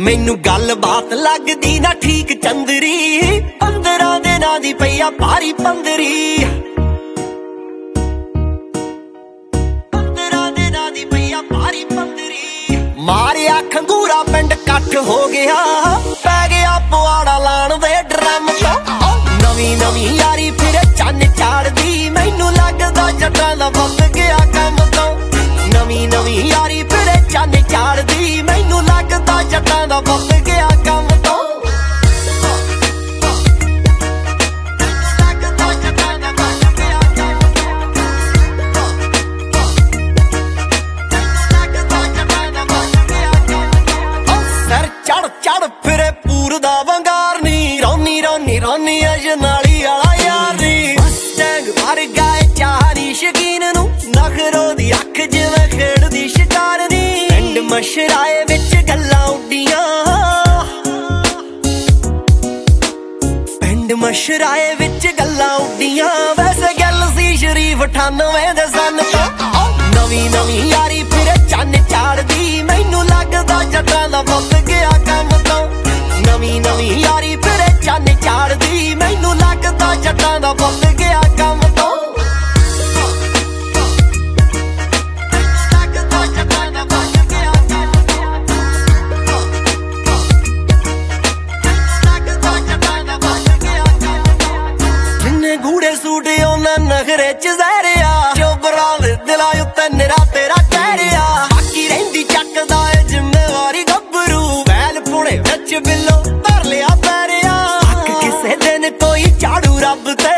ਮੈਨੂੰ ਗੱਲ ਬਾਤ ਲੱਗਦੀ ਨਾ ਠੀਕ ਚੰਦਰੀ 15 ਦਿਨਾਂ ਦੀ ਪਈਆ ਭਾਰੀ ਪੰਦਰੀ 15 ਦਿਨਾਂ ਦੀ ਪਈਆ ਭਾਰੀ ਪੰਦਰੀ ਮਾਰਿਆ ਖੰਗੂਰਾ ਪਿੰਡ ਇਕੱਠ ਹੋ ਗਿਆ ਪੈ ਗਿਆ ਪਵਾੜਾ ਲਾਣ ਦੇ ਡਰਮ ਤੋਂ ਨਵੀਂ ਨਵੀਂ ਯਾਰੀ ਫਿਰ ਚੰਨ ਚਾੜਦੀ ਮੈਨੂੰ ਲੱਗਦਾ ਜੱਟਾਂ ਦਾ ਵੱਧ ਗਿਆ ਕੰਮ ਤੋਂ ਨਵੀਂ ਨਵੀਂ ਯਾਰੀ ਫਿਰ ਚੰਨ ਚਾੜਦੀ ਮੈਨੂੰ ਲੱਗਦਾ ਜੱਟਾਂ ਦਾ ਵੱਧ ਗਿਆ ਕੰਮ ਤੋਂ ਸਰ ਚੜ ਚੜ ਫਿਰੇ ਪੂਰ ਦਾ ਵੰਗਾਰ ਨੀ ਰੋਨੀ ਰੋਨੀ ਰੋਨੀ ਅਜਨਾਲੀ ਵਾਲਾ ਯਾਰ ਨੀ ਮਸਟੈਂਗ ਭਰ ਗਏ ਚਾਰੀ ਸ਼ਕੀਨ ਨੂੰ ਨਖਰੋ ਦੀ ਅੱਖ ਜਿਵੇਂ ਖੇਡਦੀ ਸ਼ਿਕਾਰ ਨੀ ਪਿੰਡ ਮਸ਼ਰਾਏ ਵਿੱਚ ਗੱਲਾਂ ਉੱਡੀਆਂ ਪਿੰਡ ਮਸ਼ਰਾਏ ਵਿੱਚ ਗੱਲਾਂ ਉੱਡੀਆਂ ਵੈਸੇ ਗੱਲ ਸੀ ਸ਼ਰੀਫ 98 ਦੇ ਸਨ ਤੋਂ ਨਵੀਂ ਨਵੀਂ ਯਾਰੀ ਫਿਰ ਚੰਨ ਚਾੜਦੀ ਮੈਨੂੰ ਲੱਗਦਾ ਜੱਟਾਂ ਦਾ ਵੱਧ ਗਿਆ ਕੰਮ ਤੋਂ ਨਵੀਂ ਨਵੀਂ ਯਾਰੀ ਫਿਰ ਚੰਨ ਚਾੜਦੀ ਮੈਨੂੰ ਲੱਗਦਾ ਜੱਟਾਂ ਦਾ ਵੱਧ ਗਿਆ ਕੰਮ ਤੋਂ ਜਿੰਨੇ ਗੂੜੇ ਸੂਟ ਉਹਨਾਂ ਨਖਰੇ ਚ ਜ਼ਹਿਰਿਆ ਚੋਬਰਾਂ ਦੇ ਦਿਲਾਂ ਉੱਤੇ ਨਿਰਾ ਤੇਰਾ ਕਹਿਰਿਆ ਬਾਕੀ ਰਹਿੰਦੀ ਚੱਕਦਾ ਏ ਜ਼ਿੰਮੇਵਾਰੀ ਗੱਭਰੂ ਬੈਲ ਪੁਣੇ ਵਿੱਚ ਬਿੱਲੋ ਧਰ ਲਿਆ ਪੈਰਿਆ ਅੱਕ ਕਿਸੇ ਦਿਨ ਕੋਈ ਝਾੜੂ ਰੱਬ ਤੇ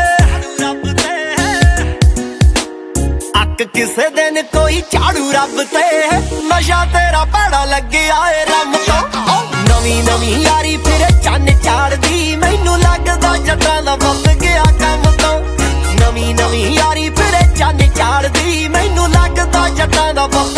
ਅੱਕ ਕਿਸੇ ਦਿਨ ਕੋਈ ਝਾੜੂ ਰੱਬ ਤੇ ਨਸ਼ਾ ਤੇਰਾ ਭੈੜਾ ਲੱਗਿਆ ਏ ਰੰਮ ਤੋਂ ਨਵੀਂ ਨਵੀਂ ਯਾਰੀ ਫਿਰ ਚੰਨ ਚਾੜਦੀ ਮੈਨੂੰ ਲੱਗਦਾ ਜੱਟਾਂ ਦਾ ਵੱਧ ਗਿਆ ਕੰਮ ਤੋਂ ਨਵੀਂ ਨਵੀਂ ਯਾਰੀ ਫਿਰ ਚੰਨ ਚਾੜਦੀ ਮੈਨੂੰ ਲੱਗਦਾ ਜੱਟਾਂ ਦਾ ਵੱਧ